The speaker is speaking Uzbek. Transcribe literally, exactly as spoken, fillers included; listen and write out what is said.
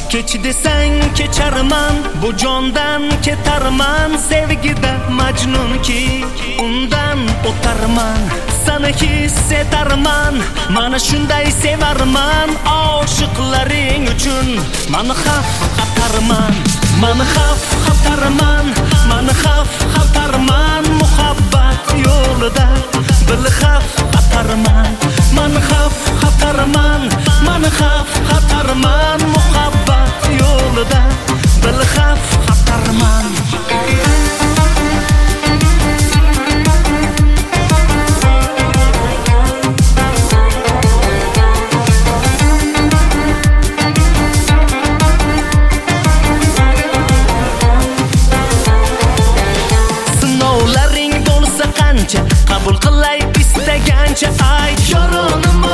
Kech desang kecharman, bu jondan ketarman. Sevgida majnunki, undan o'tarman. Seni hissetarman, mana shunday sevarman. Oshiqlaring uchun mani xavf xatarman. Mani xavf xatarman, mani xavf xatarman. Muhabbat yo'lida bil xavf xatarman. Mani xavf xatarman, mani xavf xatarman. Muhabbat yo'lida bil xavf xatarman. Qabul qilay istagancha, ay yo'lim